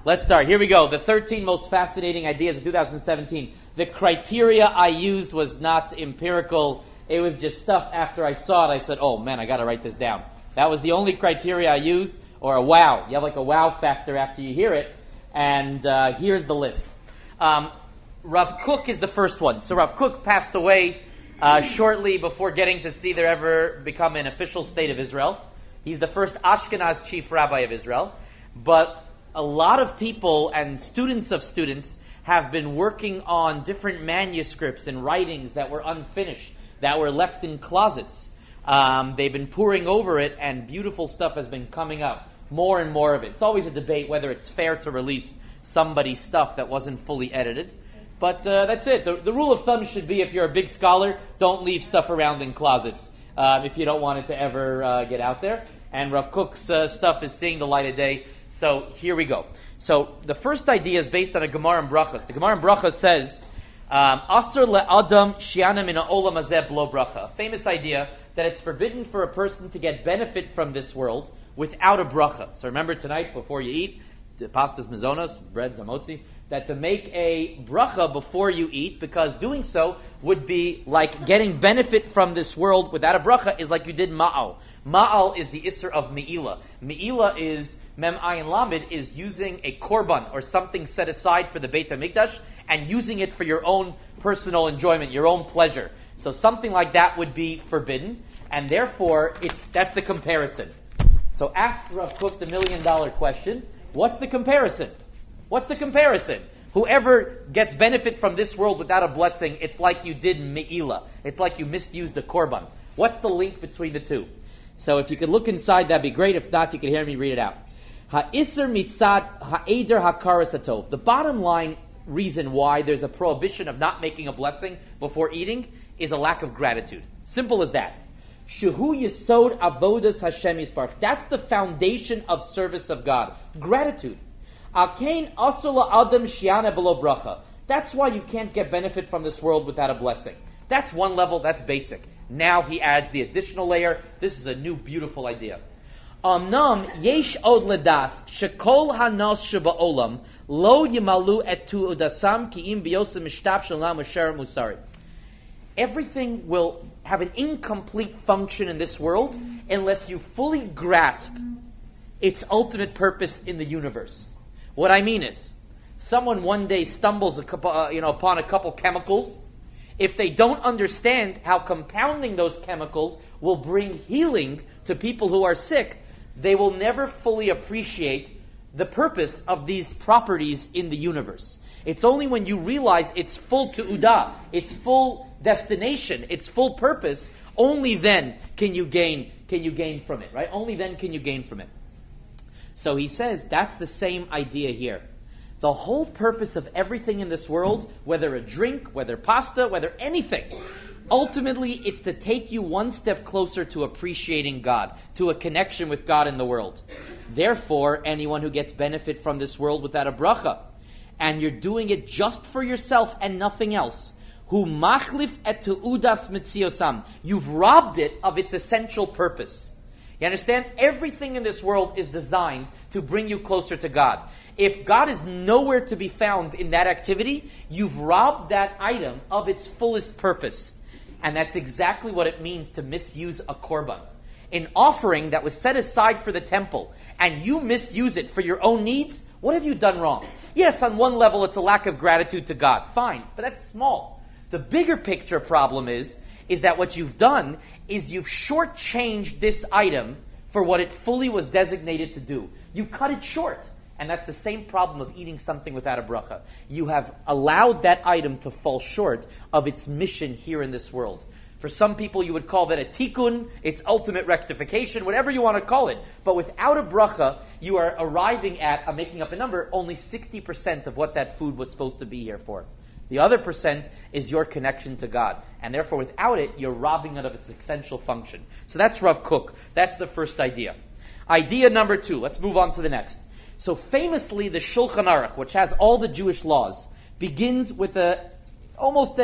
Let's start. Here we go. The 13 most fascinating ideas of 2017. The criteria I used was not empirical. It was just stuff after I saw it. I said, oh man, I got to write this down. That was the only criteria I used, or a wow. You have like a wow factor after you hear it. And here's the list. Rav Kook is the first one. So Rav Kook passed away shortly before getting to see there ever become an official state of Israel. He's the first Ashkenaz chief rabbi of Israel. But a lot of people and students of students have been working on different manuscripts and writings that were unfinished, that were left in closets. They've been poring over it, and beautiful stuff has been coming up. More and more of it. It's always a debate whether it's fair to release somebody's stuff that wasn't fully edited. But that's it. The rule of thumb should be, if you're a big scholar, don't leave stuff around in closets if you don't want it to ever get out there. And Rav Kook's stuff is seeing the light of day. So here we go. So the first idea is based on a Gemara in Brachos. The Gemara in Brachos says, Asr le'adam shiana min ha'olam hazeh blo bracha. A famous idea that it's forbidden for a person to get benefit from this world without a bracha. So remember tonight, before you eat, the pastas mazonos, bread, zamotzi, that to make a bracha before you eat, because doing so would be like getting benefit from this world without a bracha is like you did ma'al. Ma'al is the isser of me'ila. Me'ila is, mem ayin lamed, is using a korban or something set aside for the Beit HaMikdash and using it for your own personal enjoyment, your own pleasure. So something like that would be forbidden, and therefore that's the comparison. So ask Rav Kook the $1 million question, what's the comparison? What's the comparison? Whoever gets benefit from this world without a blessing, it's like you did me'ila. It's like you misused the korban. What's the link between the two? So if you could look inside, that'd be great. If not, you could hear me read it out. Ha'isr mitzad ha'eder hakaras hatov. The bottom line reason why there's a prohibition of not making a blessing before eating is a lack of gratitude. Simple as that. Shehu yesod avodas Hashem yisparach. That's the foundation of service of God. Gratitude. Alkein asula adam shiana below bracha. That's why you can't get benefit from this world without a blessing. That's one level, that's basic. Now he adds the additional layer. This is a new, beautiful idea. Amnam yesh od ledas shekol hanos sheba'olam lo yimalu et tu'udasam ki'im biyosim mishtab shalom usher musari. Everything will have an incomplete function in this world unless you fully grasp its ultimate purpose in the universe. What I mean is, someone one day stumbles upon a couple chemicals. If they don't understand how compounding those chemicals will bring healing to people who are sick, they will never fully appreciate the purpose of these properties in the universe. It's only when you realize its full te'udah, its full destination, its full purpose, only then can you gain from it, right? Only then can you gain from it. So he says that's the same idea here. The whole purpose of everything in this world, whether a drink, whether pasta, whether anything, ultimately it's to take you one step closer to appreciating God, to a connection with God in the world. Therefore, anyone who gets benefit from this world without a bracha, and you're doing it just for yourself and nothing else, who machlif et tu'udas mitziosam, you've robbed it of its essential purpose. You understand? Everything in this world is designed to bring you closer to God. If God is nowhere to be found in that activity, you've robbed that item of its fullest purpose. And that's exactly what it means to misuse a korban. An offering that was set aside for the temple, and you misuse it for your own needs, what have you done wrong? Yes, on one level it's a lack of gratitude to God. Fine, but that's small. The bigger picture problem is that what you've done is you've shortchanged this item for what it fully was designated to do. You cut it short. And that's the same problem of eating something without a bracha. You have allowed that item to fall short of its mission here in this world. For some people you would call that a tikkun, its ultimate rectification, whatever you want to call it. But without a bracha, you are arriving at, I'm making up a number, only 60% of what that food was supposed to be here for. The other percent is your connection to God. And therefore without it, you're robbing it of its essential function. So that's Rav Kook. That's the first idea. Idea number 2. Let's move on to the next. So famously, the Shulchan Aruch, which has all the Jewish laws, begins with almost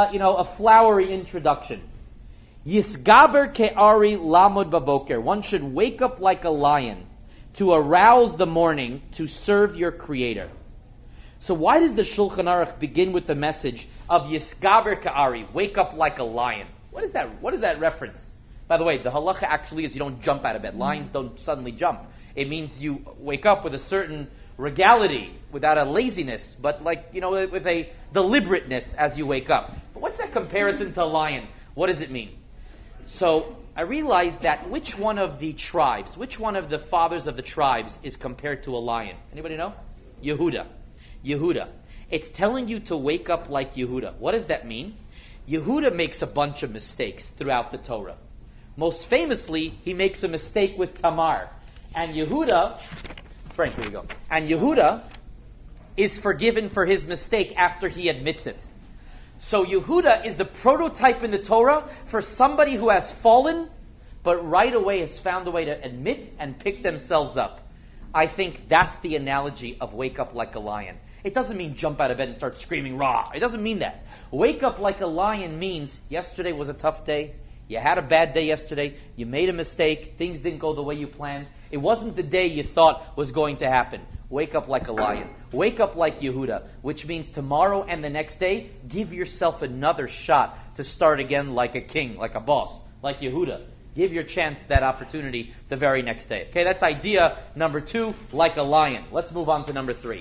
a flowery introduction. Yisgaber ke'ari lamod baboker. One should wake up like a lion to arouse the morning to serve your Creator. So why does the Shulchan Aruch begin with the message of Yisgaber Ka'ari, wake up like a lion? What is that? What is that reference? By the way, the halacha actually is you don't jump out of bed. Lions don't suddenly jump. It means you wake up with a certain regality, without a laziness, but with a deliberateness as you wake up. But what's that comparison to a lion? What does it mean? So I realized that which one of the tribes, which one of the fathers of the tribes is compared to a lion? Anybody know? Yehuda. Yehuda. It's telling you to wake up like Yehuda. What does that mean? Yehuda makes a bunch of mistakes throughout the Torah. Most famously, he makes a mistake with Tamar. And Yehuda, Frank, here you go. And Yehuda is forgiven for his mistake after he admits it. So Yehuda is the prototype in the Torah for somebody who has fallen, but right away has found a way to admit and pick themselves up. I think that's the analogy of wake up like a lion. It doesn't mean jump out of bed and start screaming rah. It doesn't mean that. Wake up like a lion means yesterday was a tough day. You had a bad day yesterday. You made a mistake. Things didn't go the way you planned. It wasn't the day you thought was going to happen. Wake up like a lion. Wake up like Yehuda, which means tomorrow and the next day, give yourself another shot to start again like a king, like a boss, like Yehuda. Give your chance that opportunity the very next day. Okay, that's idea number 2, like a lion. Let's move on to number 3.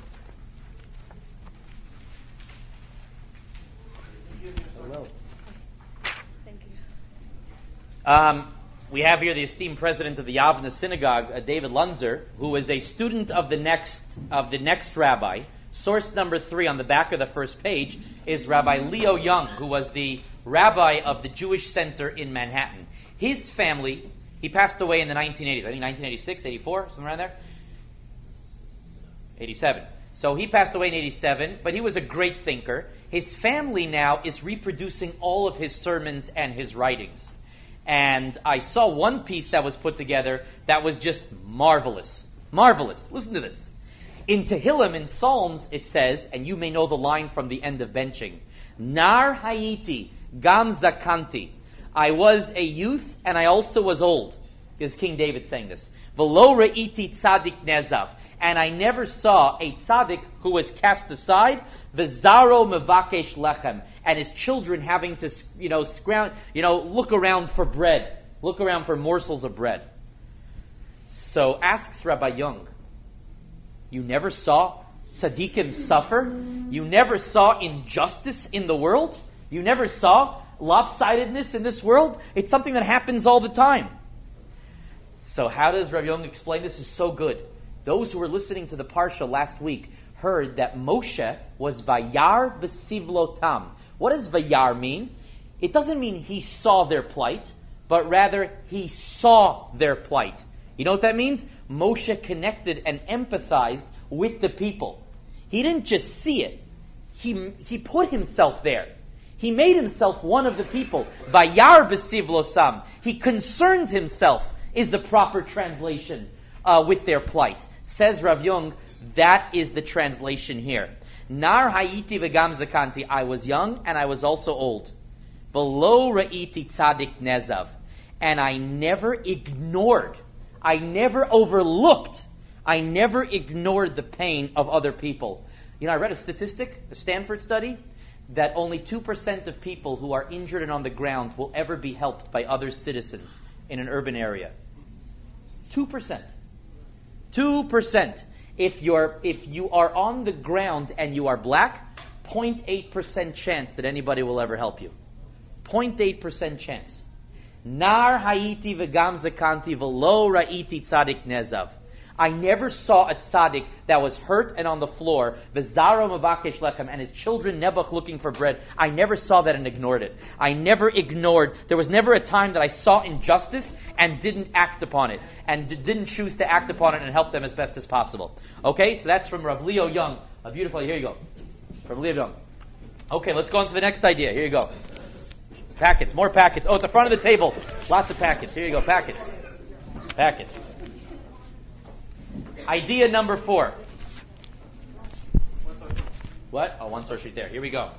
Hello. Thank you. We have here the esteemed president of the Yavna Synagogue, David Lunzer, who is a student of the next rabbi. Source number 3 on the back of the first page is Rabbi Leo Young, who was the rabbi of the Jewish Center in Manhattan. His family, he passed away in the 1980s, I think 1986, 84, somewhere around there? 87. So he passed away in 87, but he was a great thinker. His family now is reproducing all of his sermons and his writings. And I saw one piece that was put together that was just marvelous. Marvelous. Listen to this. In Tehillim, in Psalms, it says, and you may know the line from the end of benching, Nar hayiti gam zakanti. I was a youth and I also was old. Is King David saying this. V'lo re'iti tzadik nezav. And I never saw a tzaddik who was cast aside. V'zaro mevakesh lechem. And his children having to, look around for bread. Look around for morsels of bread. So asks Rabbi Young, you never saw tzaddikim suffer? You never saw injustice in the world? You never saw lopsidedness in this world? It's something that happens all the time. So how does Rabbi Young explain this? Is so good. Those who were listening to the Parsha last week heard that Moshe was Vayar b'sivlotam. What does Vayar mean? It doesn't mean he saw their plight, but rather he saw their plight. You know what that means? Moshe connected and empathized with the people. He didn't just see it. He put himself there. He made himself one of the people. Vayar b'sivlosam. He concerned himself is the proper translation with their plight. Says Rav Young, that is the translation here. Nar hayiti v'gam zakanti. I was young and I was also old. V'lo ra'iti tzadik nezav. And I never ignored, I never overlooked, I never ignored the pain of other people. You know, I read a statistic, a Stanford study, that only 2% of people who are injured and on the ground will ever be helped by other citizens in an urban area. 2%. 2%. If you are on the ground and you are black, 0.8% chance that anybody will ever help you. 0.8% chance. Nar hayiti v'gam zakanti v'lo ra'iti tzadik nezav. I never saw a tzaddik that was hurt and on the floor, v'zaro mevakesh lechem, and his children Nebuch looking for bread. I never saw that and ignored it. I never ignored. There was never a time that I saw injustice and didn't act upon it, and didn't choose to act upon it and help them as best as possible. Okay, so that's from Rav Leo Young. A beautiful, here you go. Rav Leo Young. Okay, let's go on to the next idea. Here you go. Packets, more packets. Oh, at the front of the table, lots of packets. Here you go, packets. Packets. Idea number 4. What? Oh, one source sheet there. Here we go.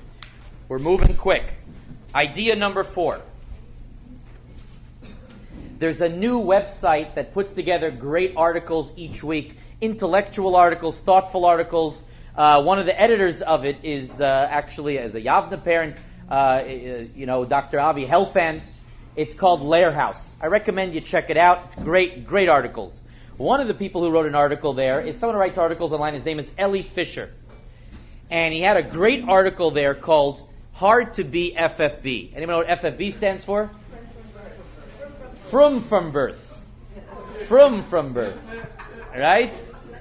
We're moving quick. Idea number 4. There's a new website that puts together great articles each week, intellectual articles, thoughtful articles. One of the editors of it is actually, as a Yavna parent, Dr. Avi Helfand. It's called Lair House. I recommend you check it out. It's great articles. One of the people who wrote an article there is someone who writes articles online. His name is Eli Fisher. And he had a great article there called Hard to Be FFB. Anyone know what FFB stands for? From birth. From birth. Right?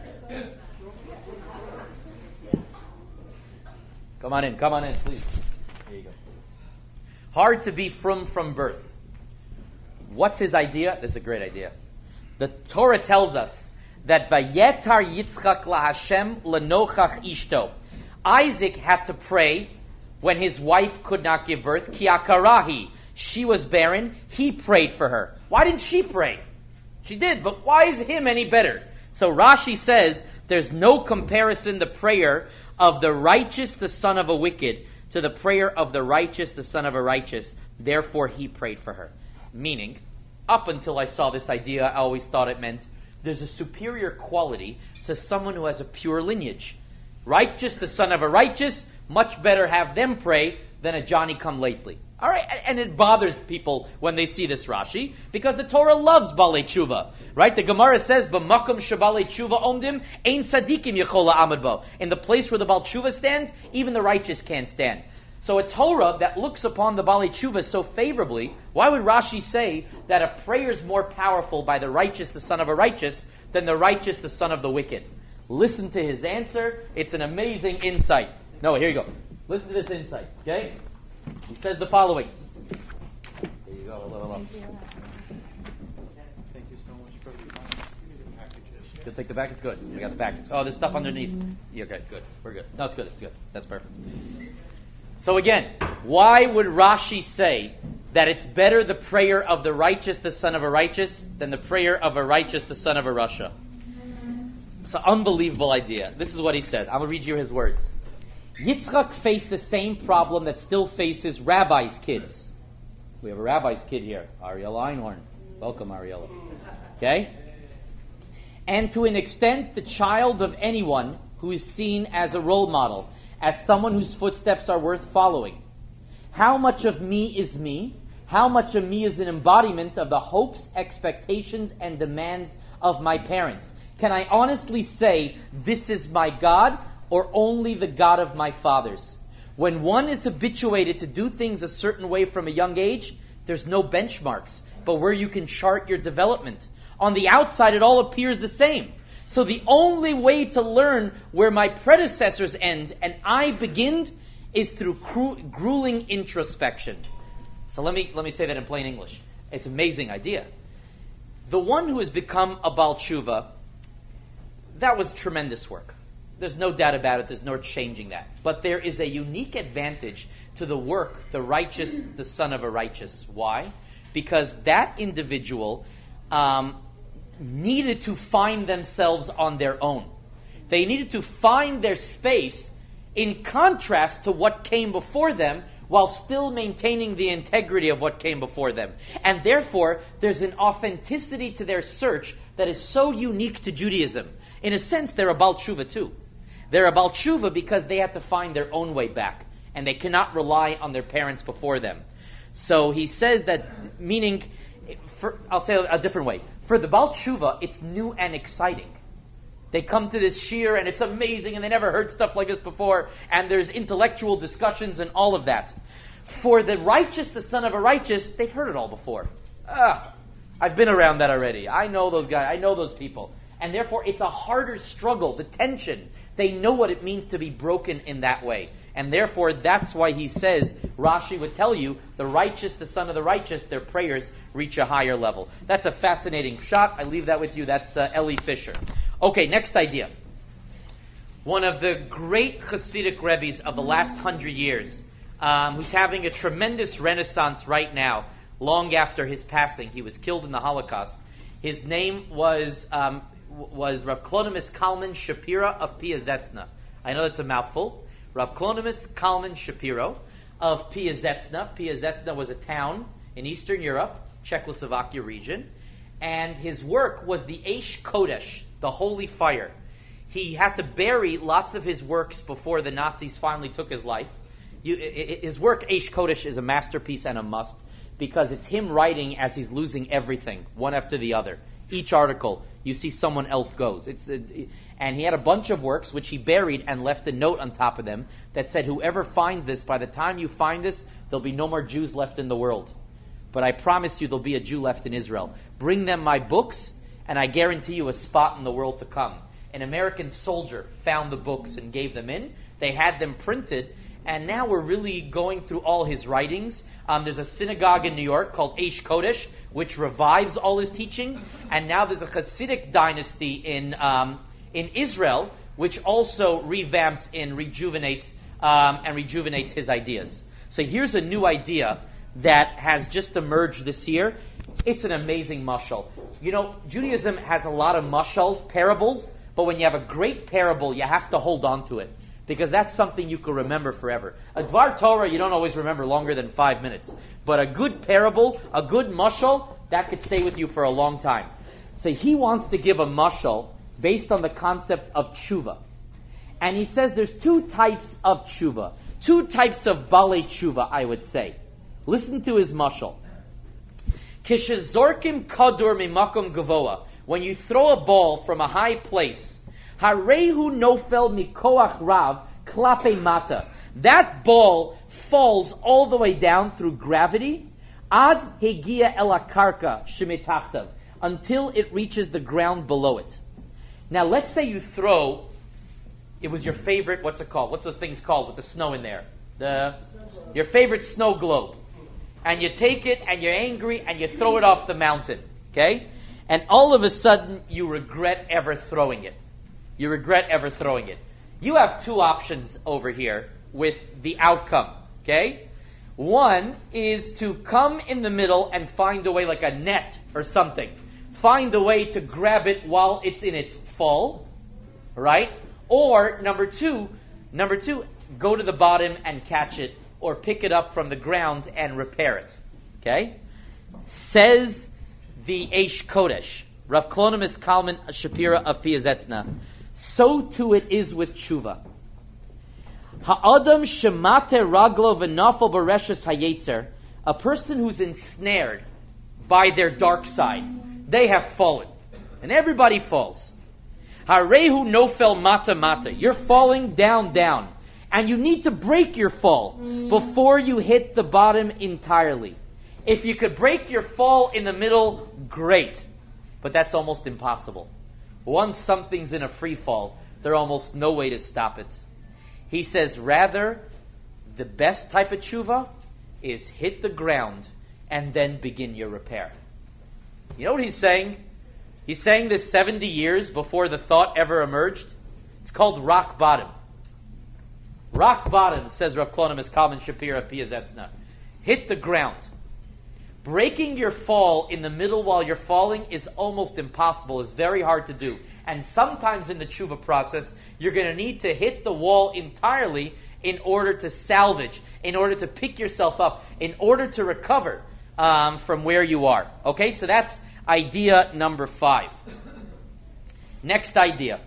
Come on in, please. There you go. Hard to be from birth. What's his idea? This is a great idea. The Torah tells us that Vayetar Yitzchak laHashem lenochach ishto. Isaac had to pray when his wife could not give birth. Ki akarahi. She was barren. He prayed for her. Why didn't she pray? She did, but why is him any better? So Rashi says there's no comparison the prayer of the righteous, the son of a wicked, to the prayer of the righteous, the son of a righteous. Therefore, he prayed for her. Meaning, up until I saw this idea, I always thought it meant there's a superior quality to someone who has a pure lineage. Righteous, the son of a righteous, much better have them pray than a Johnny-come-lately. All right, and it bothers people when they see this Rashi, because the Torah loves Balei Tshuva, right? The Gemara says, "B'makom shebalei tshuva omdim, ein tzadikim yechola amad bo." In the place where the Baal Tshuva stands, even the righteous can't stand. So a Torah that looks upon the Balei Tshuva so favorably, why would Rashi say that a prayer is more powerful by the righteous, the son of a righteous, than the righteous, the son of the wicked? Listen to his answer. It's an amazing insight. No, here you go. Listen to this insight, okay? He says the following. Here you go. Hello. Thank you so much for the packages. You'll take the package? Good. We got the package. Oh, there's stuff underneath. Yeah, okay, good. We're good. No, it's good. That's perfect. So again, why would Rashi say that it's better the prayer of the righteous, the son of a righteous, than the prayer of a righteous, the son of a Rasha? It's an unbelievable idea. This is what he said. I'm going to read you his words. Yitzchak faced the same problem that still faces rabbis' kids. We have a rabbi's kid here, Ariella Einhorn. Welcome, Ariella. Okay? And to an extent, the child of anyone who is seen as a role model, as someone whose footsteps are worth following. How much of me is me? How much of me is an embodiment of the hopes, expectations, and demands of my parents? Can I honestly say, this is my God, or only the God of my fathers? When one is habituated to do things a certain way from a young age, there's no benchmarks, but where you can chart your development. On the outside, it all appears the same. So the only way to learn where my predecessors end and I begin is through grueling introspection. So let me say that in plain English. It's an amazing idea. The one who has become a Baal Tshuva, that was tremendous work. There's no doubt about it. There's no changing that. But there is a unique advantage to the work, the righteous, the son of a righteous. Why? Because that individual needed to find themselves on their own. They needed to find their space in contrast to what came before them, while still maintaining the integrity of what came before them. And therefore, there's an authenticity to their search that is so unique to Judaism. In a sense, they're a Baal Tshuva too. They're a Baal Tshuva because they had to find their own way back, and they cannot rely on their parents before them. So he says that, meaning, I'll say it a different way. For the Baal Tshuva, it's new and exciting. They come to this shir and it's amazing and they never heard stuff like this before, and there's intellectual discussions and all of that. For the righteous, the son of a righteous, they've heard it all before. I've been around that already. I know those guys. I know those people. And therefore, it's a harder struggle, the tension. They know what it means to be broken in that way. And therefore, that's why he says, Rashi would tell you, the righteous, the son of the righteous, their prayers reach a higher level. That's a fascinating shot. I leave that with you. That's Eli Fisher. Okay, next idea. One of the great Hasidic Rebbes of the last 100 years, who's having a tremendous renaissance right now, long after his passing. He was killed in the Holocaust. His name was Rav Klonimus Kalman Shapira of Piazetzna. I know that's a mouthful. Rav Klonimus Kalman Shapiro of Piazetzna. Piazetzna was a town in Eastern Europe. Czechoslovakia region, and his work was the Eish Kodesh, the holy fire. He had to bury lots of his works before the Nazis finally took his life. His work, Eish Kodesh, is a masterpiece and a must, because it's him writing as he's losing everything, one after the other. Each article, you see someone else goes. And he had a bunch of works which he buried and left a note on top of them that said, whoever finds this, by the time you find this, there'll be no more Jews left in the world. But I promise you there'll be a Jew left in Israel. Bring them my books, and I guarantee you a spot in the world to come. An American soldier found the books and gave them in. They had them printed, and now we're really going through all his writings. There's a synagogue in New York called Eish Kodesh, which revives all his teaching. And now there's a Hasidic dynasty in Israel, which also revamps and rejuvenates his ideas. So here's a new idea that has just emerged this year. It's an amazing mashal. You know, Judaism has a lot of mashals, parables, but when you have a great parable, you have to hold on to it, because that's something you can remember forever. A Dvar Torah, you don't always remember longer than 5 minutes. But a good parable, a good mashal, that could stay with you for a long time. So he wants to give a mashal based on the concept of tshuva. And he says there's two types of tshuva. Two types of balei tshuva, I would say. Listen to his mashal. Kishezorkim kadur mimakom gavoa. When you throw a ball from a high place, harehu nofel mikoach rav klape mata. That ball falls all the way down through gravity, ad hegia el akarka shemitachtav, until it reaches the ground below it. Now, let's say you throw. It was your favorite. What's it called? What's those things called with the snow in there? Your favorite snow globe. And you take it, and you're angry, and you throw it off the mountain. Okay? And all of a sudden, you regret ever throwing it. You regret ever throwing it. You have two options over here with the outcome. Okay? One is to come in the middle and find a way, like a net or something. Find a way to grab it while it's in its fall. Right? Or, number two, go to the bottom and catch it, or pick it up from the ground and repair it. Okay? Says the Eish Kodesh, Rav Klonimus Kalman Shapira of Piazetzna, so too it is with tshuva. Ha'adam shemate raglo v'nafal b'reshes hayetzer, a person who's ensnared by their dark side, they have fallen. And everybody falls. Harehu nofel mata mata, you're falling down. And you need to break your fall before you hit the bottom entirely. If you could break your fall in the middle, great. But that's almost impossible. Once something's in a free fall, there's almost no way to stop it. He says, rather, the best type of tshuva is hit the ground and then begin your repair. You know what he's saying? He's saying this 70 years before the thought ever emerged. It's called rock bottom. Rock bottom, says Rav Klonimus Kalman Shapira Piazetzna. Hit the ground. Breaking your fall in the middle while you're falling is almost impossible. It's very hard to do. And sometimes in the tshuva process, you're going to need to hit the wall entirely in order to salvage, in order to pick yourself up, in order to recover from where you are. Okay, so that's idea number 5. Next idea.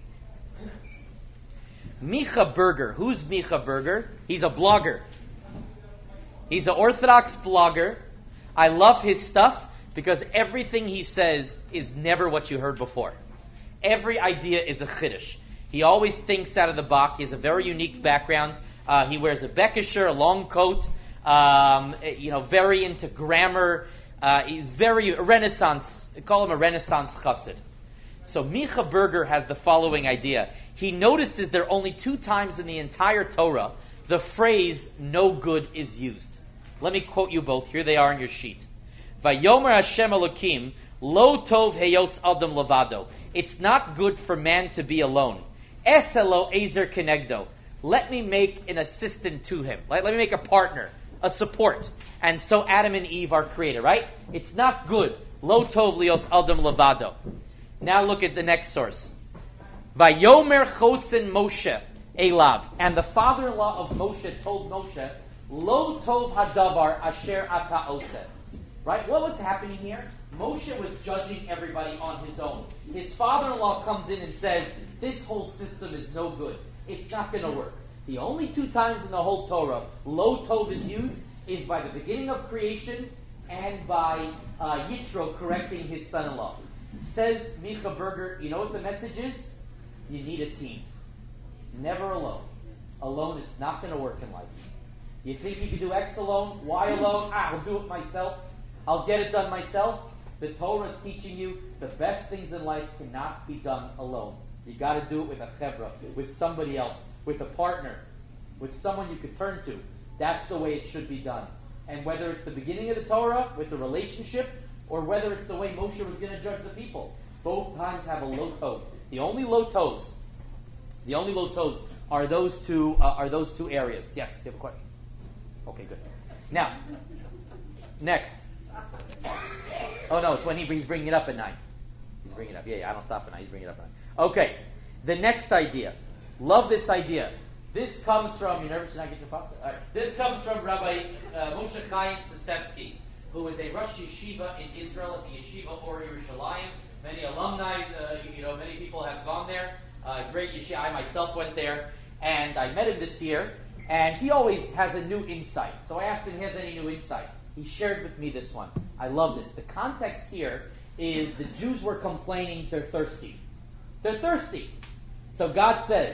Micha Berger. Who's Micha Berger? He's a blogger. He's an Orthodox blogger. I love his stuff because everything he says is never what you heard before. Every idea is a chiddush. He always thinks out of the box. He has a very unique background. He wears a bekisher, a long coat. Very into grammar. He's very Renaissance. Call him a Renaissance chassid. So Micha Berger has the following idea. He notices there are only 2 times in the entire Torah the phrase "no good" is used. Let me quote you both. Here they are on your sheet. Vayomer Hashem Elokim lo tov heyos adam levado. It's not good for man to be alone. Eselo ezer kenegdo. Let me make an assistant to him. Let me make a partner, a support. And so Adam and Eve are created, right? It's not good. Lo tov lios adam levado. Now look at the next source. Vayomer chosen Moshe elav. And the father-in-law of Moshe told Moshe, Lo tov hadavar asher ata oseh. Right? What was happening here? Moshe was judging everybody on his own. His father-in-law comes in and says, this whole system is no good. It's not going to work. The only 2 times in the whole Torah lo tov is used is by the beginning of creation and by Yitro correcting his son-in-law. Says Micha Berger, you know what the message is? You need a team. Never alone. Alone is not going to work in life. You think you can do X alone? Y alone? I'll do it myself. I'll get it done myself. The Torah is teaching you the best things in life cannot be done alone. You got to do it with a chevra, with somebody else, with a partner, with someone you could turn to. That's the way it should be done. And whether it's the beginning of the Torah with the relationship, or whether it's the way Moshe was going to judge the people, both times have a lo tov. The only lo tovs are those two areas. Yes, you have a question? Okay, good. Now, next. Oh no, it's when he's bringing it up at 9. He's bringing it up. Yeah, I don't stop at 9. He's bringing it up at 9. Okay, the next idea. Love this idea. This comes from, you nervous to not get your pasta? All right. This comes from Rabbi Moshe Chaim Sisevsky, who is a Rosh Yeshiva in Israel at the Yeshiva Or Yerushalayim. Many alumni, many people have gone there. Great Yeshiva. I myself went there, and I met him this year, and he always has a new insight. So I asked him if he has any new insight. He shared with me this one. I love this. The context here is the Jews were complaining they're thirsty. They're thirsty. So God says,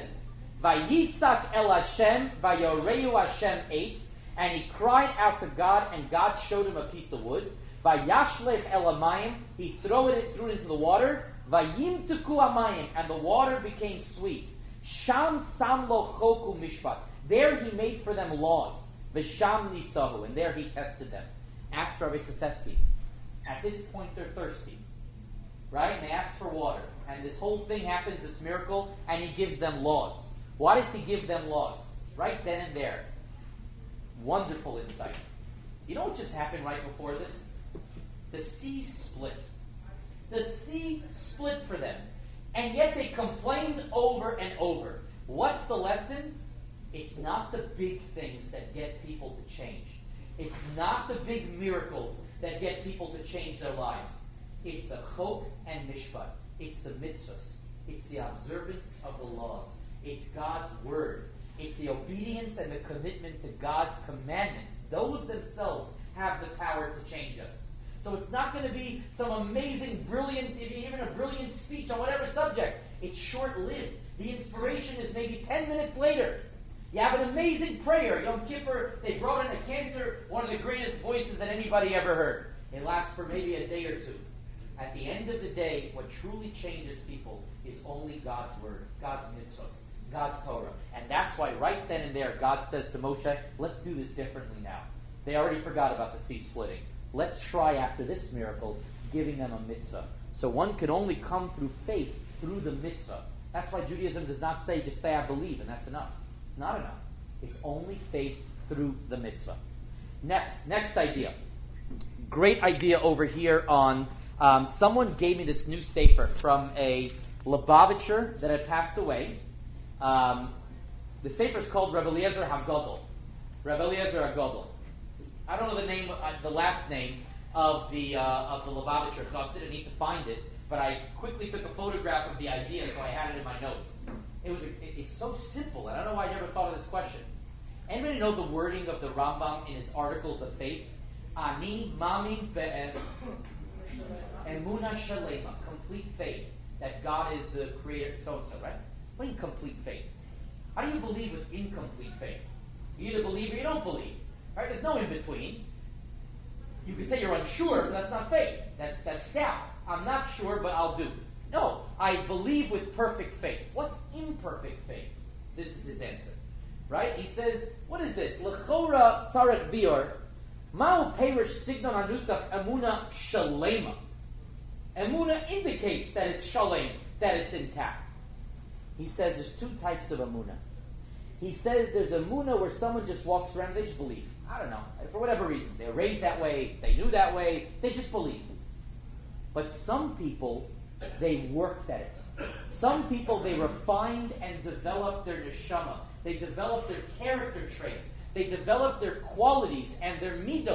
Vayitzak el Hashem, vayoreu Hashem eitz, and he cried out to God, and God showed him a piece of wood. Vayashlech el hamayim, he threw it into the water. Vayimtuku hamayim, and the water became sweet. Sham sam lo choku mishpat, there he made for them laws. V'sham nisahu, and there he tested them. Ask Rabbi Sisevsky. At this point they're thirsty. Right? And they ask for water. And this whole thing happens, this miracle, and he gives them laws. Why does he give them laws? Right then and there. Wonderful insight. You know what just happened right before this? The sea split. The sea split for them. And yet they complained over and over. What's the lesson? It's not the big things that get people to change. It's not the big miracles that get people to change their lives. It's the chok and mishpat. It's the mitzvahs. It's the observance of the laws. It's God's word. It's the obedience and the commitment to God's commandments. Those themselves have the power to change us. So it's not going to be some amazing, brilliant, even a brilliant speech on whatever subject. It's short-lived. The inspiration is maybe 10 minutes later. You have an amazing prayer. Yom Kippur, they brought in a cantor, one of the greatest voices that anybody ever heard. It lasts for maybe a day or two. At the end of the day, what truly changes people is only God's word, God's mitzvahs, God's Torah. And that's why right then and there, God says to Moshe, let's do this differently now. They already forgot about the sea splitting. Let's try after this miracle, giving them a mitzvah. So one can only come through faith, through the mitzvah. That's why Judaism does not say, just say I believe, and that's enough. It's not enough. It's only faith through the mitzvah. Next idea. Great idea over here on, someone gave me this new sefer from a Lubavitcher that had passed away. The sefer is called Rebbe Eliezer HaGadol. Rebbe Eliezer HaGadol. I don't know the name, the last name of the Lubavitcher Chassid. I need to find it, but I quickly took a photograph of the idea, so I had it in my notes. It's so simple, and I don't know why I never thought of this question. Anybody know the wording of the Rambam in his Articles of Faith? Ani mamin be'ez emuna shalema, complete faith that God is the creator. So, right? What do you mean complete faith? How do you believe with incomplete faith? You either believe or you don't believe. Right? There's no in between. You could say you're unsure, but that's not faith. That's doubt. I'm not sure, but I'll do. No, I believe with perfect faith. What's imperfect faith? This is his answer. Right? He says, what is this? L'chora tzarech bior, ma'u perish signon anusach emuna shalema. Emuna indicates that it's shalem, that it's intact. He says there's 2 types of emuna. He says there's emuna where someone just walks around, they just believe. I don't know, for whatever reason. They were raised that way, they knew that way, they just believe. But some people, they worked at it. Some people, they refined and developed their neshama. They developed their character traits. They developed their qualities and their midos.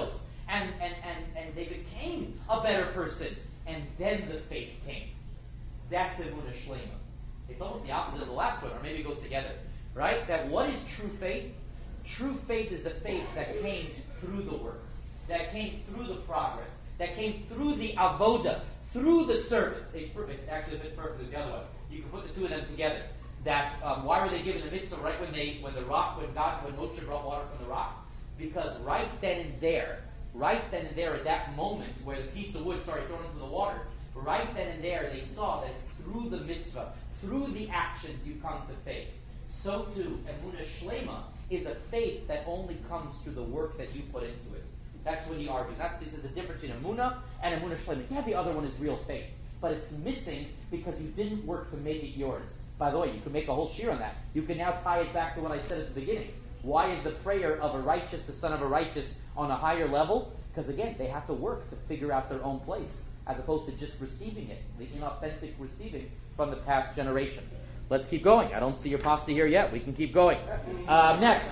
and they became a better person, and then the faith came. That's Emunah Shlema. It's almost the opposite of the last one, or maybe it goes together, right? That what is true faith? True faith is the faith that came through the work, that came through the progress, that came through the avoda, through the service. It actually fits perfectly with the other one. You can put the two of them together. That why were they given the mitzvah right when Moshe brought water from the rock? Because right then and there, at that moment where the piece of wood started thrown into the water, right then and there they saw that it's through the mitzvah, through the actions you come to faith. So too, Emunah Shlema is a faith that only comes through the work that you put into it. That's what he argues. This is the difference between Emunah and Emunah Shlema. Yeah, the other one is real faith, but it's missing because you didn't work to make it yours. By the way, you can make a whole shir on that. You can now tie it back to what I said at the beginning. Why is the prayer of a righteous, the son of a righteous, on a higher level? Because again, they have to work to figure out their own place, as opposed to just receiving it, the inauthentic receiving from the past generation. Let's keep going. I don't see your pasta here yet. We can keep going. Next.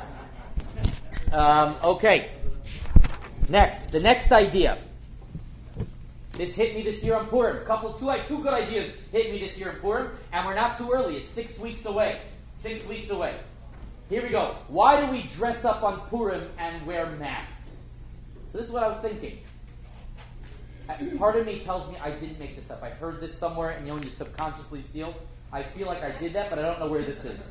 Okay. Next. The next idea. This hit me this year on Purim. Two good ideas hit me this year in Purim, and we're not too early. It's 6 weeks away. 6 weeks away. Here we go. Why do we dress up on Purim and wear masks? So this is what I was thinking. Part of me tells me I didn't make this up. I heard this somewhere, and when you subconsciously steal, I feel like I did that, but I don't know where this is.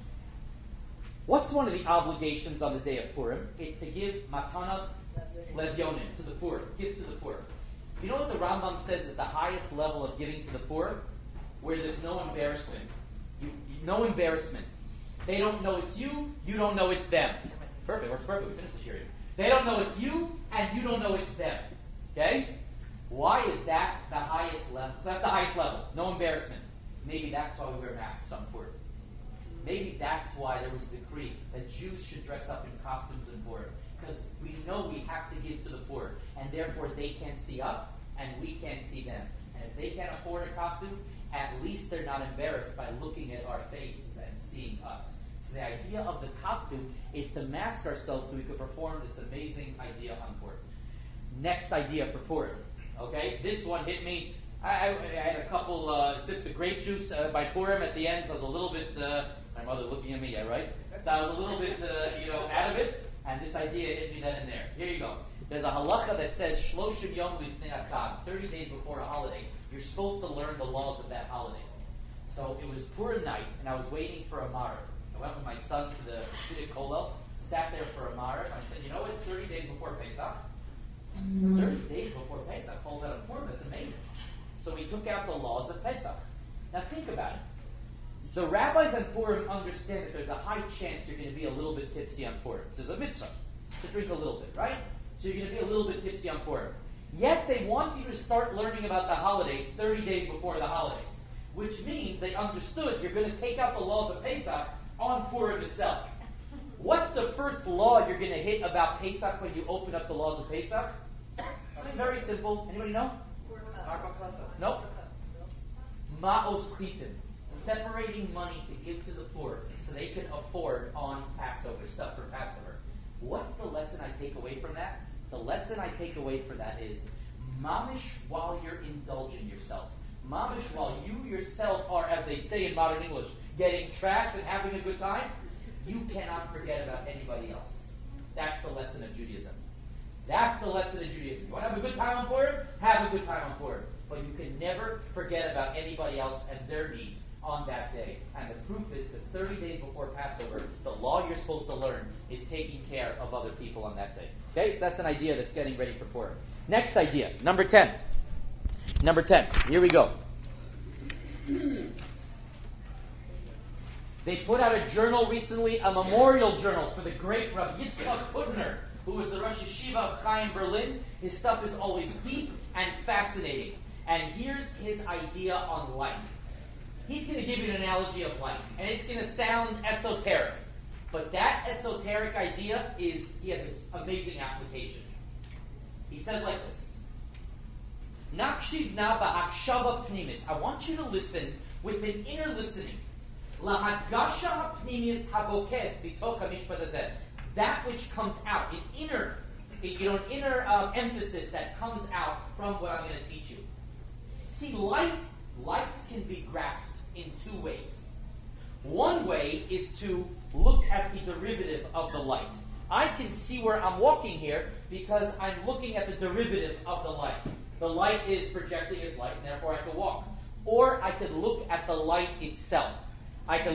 What's one of the obligations on the day of Purim? It's to give matanot levyonim to the poor, gifts to the poor. You know what the Rambam says is the highest level of giving to the poor? Where there's no embarrassment. No embarrassment. They don't know it's you, you don't know it's them. Perfect, works perfect. We finished the shir. They don't know it's you, and you don't know it's them. Okay? Why is that the highest level? So that's the highest level. No embarrassment. Maybe that's why we wear masks on Purim. Maybe that's why there was a decree that Jews should dress up in costumes in Purim. Because we know we have to give to the poor, and therefore they can't see us, and we can't see them. And if they can't afford a costume, at least they're not embarrassed by looking at our faces and seeing us. So the idea of the costume is to mask ourselves so we could perform this amazing idea on Purim. Next idea for Purim. Okay, this one hit me. I had a couple sips of grape juice by Purim at the end, so I was a little bit, my mother looking at me, yeah, right? So I was a little bit, out of it, and this idea hit me then and there. Here you go. There's a halacha that says, Shloshim Yom Lifnei Chag, 30 days before a holiday, you're supposed to learn the laws of that holiday. So it was Purim night, and I was waiting for a Maariv. I went with my son to the Hasidic Kollel, sat there for a Maariv, and I said, you know what, it's 30 days before Pesach. 30 days before Pesach falls out of Purim, that's amazing. So we took out the laws of Pesach. Now think about it. The rabbis on Purim understand that there's a high chance you're going to be a little bit tipsy on Purim. There's a mitzvah to drink a little bit, right? So you're going to be a little bit tipsy on Purim. Yet they want you to start learning about the holidays 30 days before the holidays, which means they understood you're going to take out the laws of Pesach on Purim itself. What's the first law you're going to hit about Pesach when you open up the laws of Pesach? Something very simple. Anybody know? Nope. Ma'os chitim. Separating money to give to the poor so they can afford on Passover, stuff for Passover. What's the lesson I take away from that? The lesson I take away from that is mamish while you're indulging yourself. Mamish while you yourself are, as they say in modern English, getting trashed and having a good time, you cannot forget about anybody else. That's the lesson of Judaism. That's the lesson of Judaism. You want to have a good time on Purim? Have a good time on Purim. But you can never forget about anybody else and their needs on that day. And the proof is that 30 days before Passover, the law you're supposed to learn is taking care of other people on that day. Okay, so that's an idea that's getting ready for Purim. Next idea, number 10. Number 10, here we go. They put out a journal recently, a memorial journal for the great Rav Yitzchak Hutner, who was the Rosh Yeshiva of Chaim Berlin. His stuff is always deep and fascinating. And here's his idea on light. He's going to give you an analogy of light, and it's going to sound esoteric. But that esoteric idea he has an amazing application. He says like this. Nakshiv na ba'akshava pnimis. I want you to listen with an inner listening. Lahadgasha pnimis habokes bitoch hamishpat hazeh. That which comes out, an inner an inner emphasis that comes out from what I'm going to teach you. See, light can be grasped in two ways. One way is to look at the derivative of the light. I can see where I'm walking here because I'm looking at the derivative of the light. The light is projecting its light, and therefore I can walk. Or I could look at the light itself. Okay,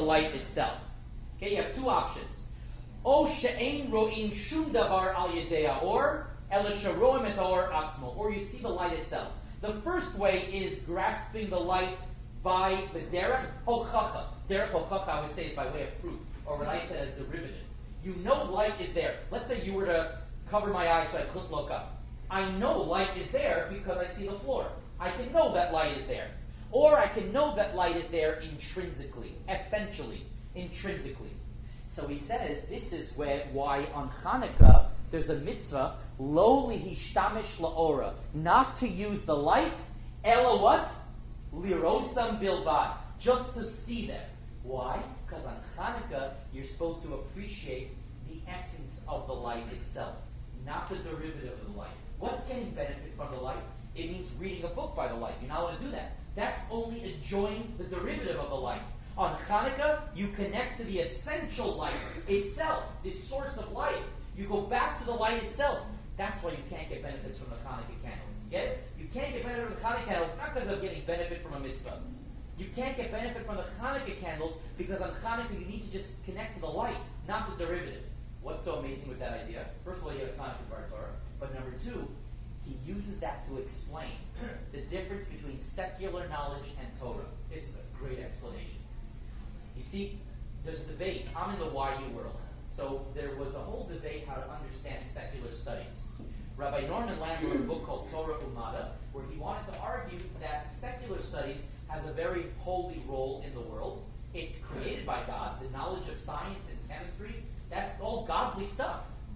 you have two options. O she'ein ro'in shum davar al yedea, or el sharoim et or atzmo, or you see the light itself. The first way is grasping the light by the derech hochacha. Derech hochacha, I would say, is by way of proof, or what I said as derivative. You know light is there. Let's say you were to cover my eyes so I couldn't look up. I know light is there because I see the floor. I can know that light is there. Or I can know that light is there intrinsically, essentially, intrinsically. So he says, this is why on Hanukkah there's a mitzvah, lo lihishtamish la'ora, not to use the light, ela what? Lirosam bilvad, just to see them. Why? Because on Hanukkah you're supposed to appreciate the essence of the light itself, not the derivative of the light. What's getting benefit from the light? It means reading a book by the light. You're not allowed to do that. That's only enjoying the derivative of the light. On Hanukkah, you connect to the essential light itself, the source of life. You go back to the light itself. That's why you can't get benefits from the Hanukkah candles. You get it? You can't get benefit from the Hanukkah candles not because of getting benefit from a mitzvah. You can't get benefit from the Hanukkah candles because on Hanukkah you need to just connect to the light, not the derivative. What's so amazing with that idea? First of all, you have Hanukkah Bar Torah, but number two, he uses that to explain the difference between secular knowledge and Torah. This is a great explanation. You see, there's a debate. I'm in the YU world. So there was a whole debate how to understand secular studies. Rabbi Norman Lamm wrote a book called Torah Umada, where he wanted to argue that secular studies has a very holy role in the world. It's created by God. The knowledge of science and chemistry, that's all godly stuff.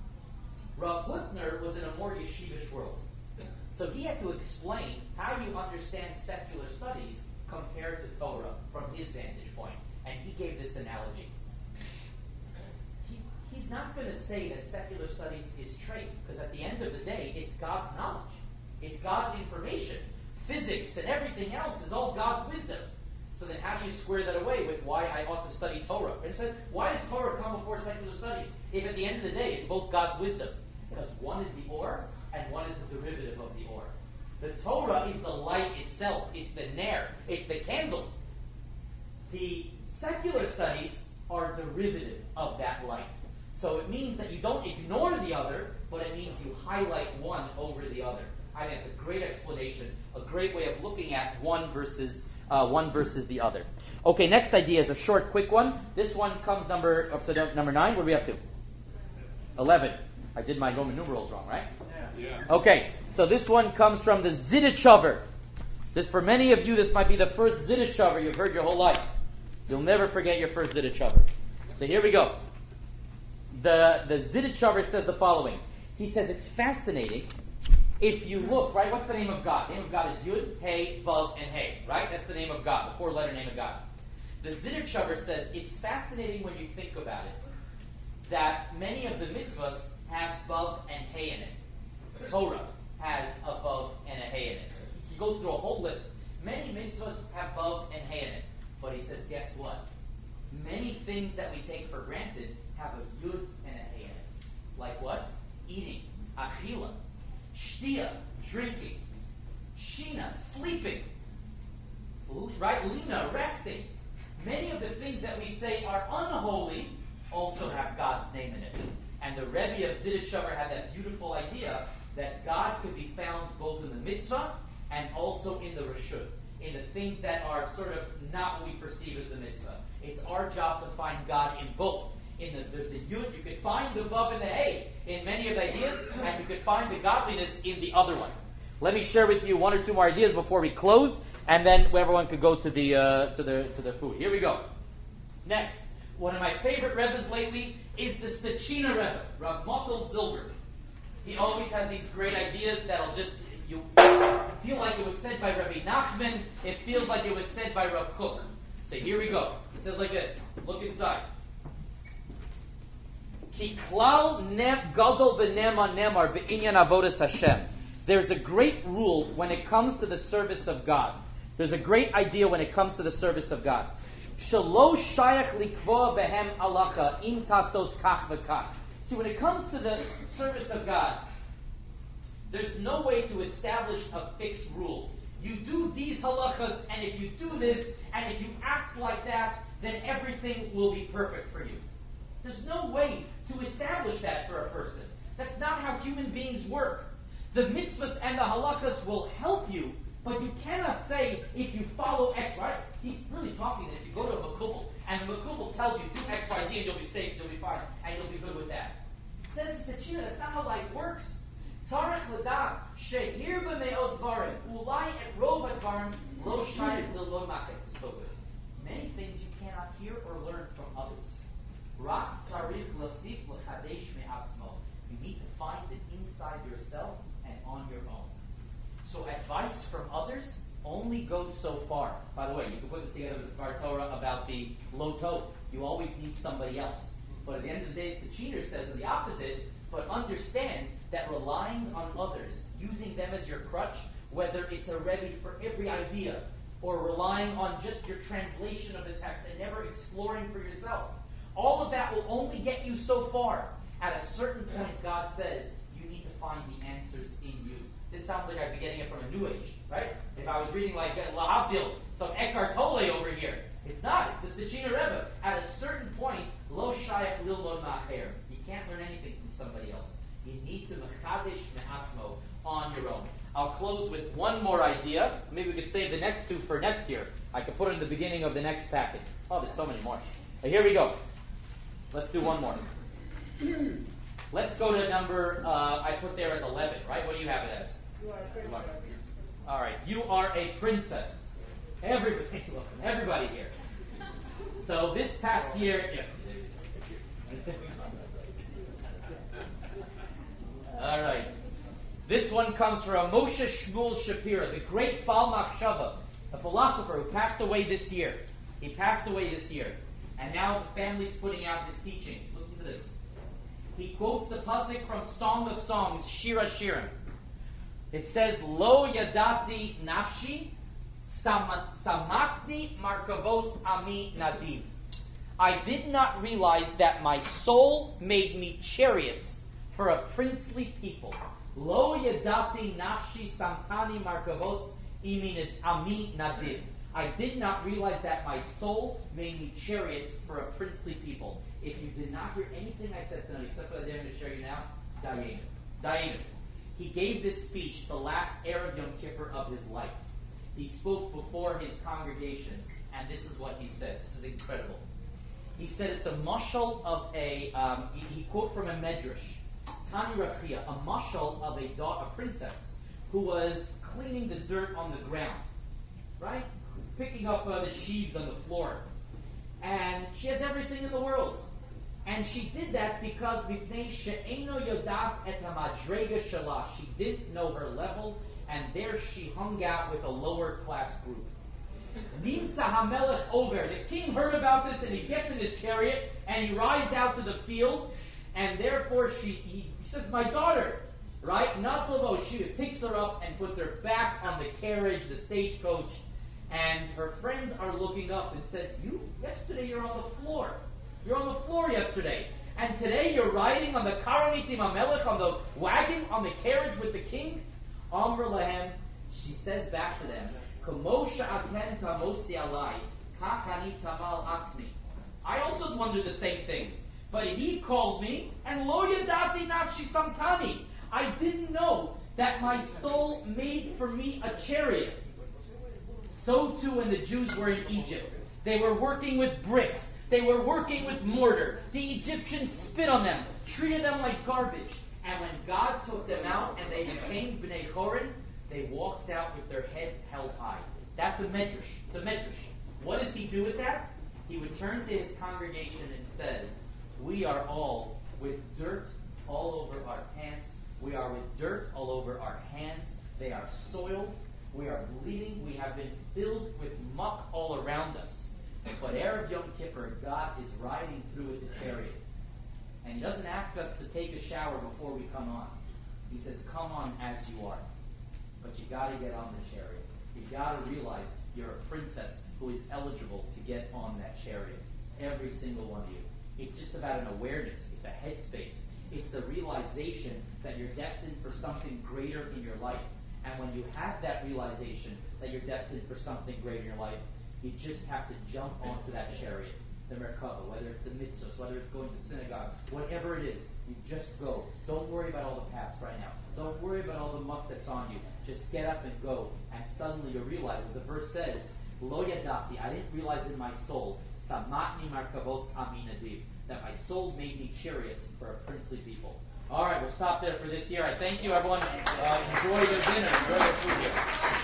Rav Lipner was in a more yeshivish world. So he had to explain how you understand secular studies compared to Torah from his vantage point. And he gave this analogy. He's not going to say that secular studies is trait, because at the end of the day, it's God's knowledge. It's God's information. Physics and everything else is all God's wisdom. So then how do you square that away with why I ought to study Torah? And so why does Torah come before secular studies? If at the end of the day, it's both God's wisdom. Because one is the or, and one is the derivative of the or. The Torah is the light itself. It's the ner. It's the candle. The secular studies are derivative of that light. So it means that you don't ignore the other, but it means you highlight one over the other. I think it's a great explanation, a great way of looking at one versus the other. Okay, next idea is a short, quick one. This one comes up to number 9. What are we up to? 11. I did my Roman numerals wrong, right? Yeah. Okay, so this one comes from the Zidichover. This, for many of you, this might be the first Zidichover you've heard your whole life. You'll never forget your first Zidichover. So here we go. The Zidichover says the following. He says it's fascinating if you look, right? What's the name of God? The name of God is Yud, Hey, Vav, and Hey, right? That's the name of God, the 4-letter name of God. The Zidichover says it's fascinating when you think about it that many of the mitzvahs have Vav and Hey in it. Torah has a Vav and a Hey in it. He goes through a whole list. Many mitzvahs have Vav and Hey in it. But he says, guess what? Many things that we take for granted have a Yud and a Hey in it. Like what? Eating, achila, shtia, drinking, shina, sleeping, right? Lina, resting. Many of the things that we say are unholy also have God's name in it. And the Rebbe of Zidichover had that beautiful idea that God could be found both in the mitzvah and also in the reshut, in the things that are sort of not what we perceive as the mitzvah. It's our job to find God in both. There's the yud, you could find the vav and the hey in many of the ideas, and you could find the godliness in the other one. Let me share with you one or two more ideas before we close, and then everyone could go to the food. Here we go. Next, one of my favorite Rebbes lately is the Stechina Rebbe, Rav Motel Zilber. He always has these great ideas that'll just you feel like it was said by Rabbi Nachman. It feels like it was said by Rav Kook. So here we go. It says like this. Look inside. Ki klal nem gadol v'nema nemar be'inyan avodas Hashem. There's a great rule when it comes to the service of God. There's a great idea when it comes to the service of God. Shelo shayach likvoa behem alacha im tasos kach v'kach. See, when it comes to the service of God, there's no way to establish a fixed rule. You do these halachas, and if you do this, and if you act like that, then everything will be perfect for you. There's no way to establish that for a person. That's not how human beings work. The mitzvahs and the halachas will help you, but you cannot say, if you follow X, right? He's really talking that if you go to a makubal, and the makubal tells you, do X, Y, Z, and you'll be safe, you'll be fine, and you'll be good with that. It says it's the Shira. That's not how life works. Tzarech l'das shehir b'me'ot dvarim ulai et rov ha'dvarim lo shayich lilvod machet. So good. Many things you cannot hear or learn from others. Rak tzarich l'sif l'chadesh me'atzmo. You need to find it inside yourself and on your own. So advice from others only goes so far. By the way, you can put this together with Bar Torah about the loto. You always need somebody else. But at the end of the day, the cheater says the opposite. But understand that relying on others, using them as your crutch, whether it's a Rebbe for every idea, or relying on just your translation of the text and never exploring for yourself, all of that will only get you so far. At a certain point, God says, you need to find the answers in you. This sounds like I'd be getting it from a New Age, right? If I was reading like Lahavdil, some Eckhart Tolle over here. It's not. It's the Sechina Rebbe. At a certain point, lo shayach lilmod ma'acher. You can't learn anything from somebody else. You need to mechadesh me'atzmo on your own. I'll close with one more idea. Maybe we could save the next two for next year. I could put it in the beginning of the next package. Oh, there's so many more. Here we go. Let's do one more. Let's go to number, I put there as 11, right? What do you have it as? You are a princess. All right. You are a princess. Everybody here. So this past year, yes. All right. This one comes from Moshe Shmuel Shapira, the great Baal Machshava, a philosopher who passed away this year. He passed away this year. And now the family's putting out his teachings. Listen to this. He quotes the pasuk from Song of Songs, Shira Shirim. It says, Lo yadati nafshi, samasni markavos ami nadiv. I did not realize that my soul made me chariots for a princely people. Lo yadati nafshi samtani markavos ami nadiv. I did not realize that my soul made me chariots for a princely people. If you did not hear anything I said tonight, except for what I'm going to show you now, Dayanim. He gave this speech the last Erev Yom Kippur of his life. He spoke before his congregation, and this is what he said. This is incredible. He said it's a mashal of a, he quote from a medrash, Tani Rachia, a mashal of a princess who was cleaning the dirt on the ground, right? Picking up the sheaves on the floor. And she has everything in the world. And she did that because she didn't know her level, and there she hung out with a lower class group. Nimsa HaMelech over. The king heard about this, and he gets in his chariot, and he rides out to the field, and therefore he says, my daughter, right? Natlavo, she picks her up and puts her back on the carriage, the stagecoach, and her friends are looking up and said, yesterday you're on the floor. You're on the floor yesterday. And today you're riding on the Karanitim HaMelech, on the wagon, on the carriage with the king. Amr Lahem, she says back to them, Kamo sha'atem tamosi alai, kach ani tamal atzmi. I also wondered the same thing. But he called me, and lo yadati nafshi samtani. I didn't know that my soul made for me a chariot. So too when the Jews were in Egypt. They were working with bricks. They were working with mortar. The Egyptians spit on them, treated them like garbage. And when God took them out and they became Bnei Chorin, they walked out with their head held high. That's a medrash. It's a medrash. What does he do with that? He would turn to his congregation and said, we are all with dirt all over our pants. We are with dirt all over our hands. They are soiled. We are bleeding. We have been filled with muck all around us. But Erev Yom Kippur, God is riding through with the chariot. And he doesn't ask us to take a shower before we come on. He says, come on as you are. But you got to get on the chariot. You got to realize you're a princess who is eligible to get on that chariot. Every single one of you. It's just about an awareness. It's a headspace. It's the realization that you're destined for something greater in your life. And when you have that realization that you're destined for something greater in your life, you just have to jump onto that chariot, the Merkava, whether it's the mitzvahs, whether it's going to synagogue, whatever it is, you just go. Don't worry about all the past right now. Don't worry about all the muck that's on you. Just get up and go. And suddenly you realize, as the verse says, Lo yadati, I didn't realize in my soul, Samatni markavos aminadiv, that my soul made me chariots for a princely people. All right, we'll stop there for this year. I thank you, everyone. Enjoy your dinner. Enjoy your food here.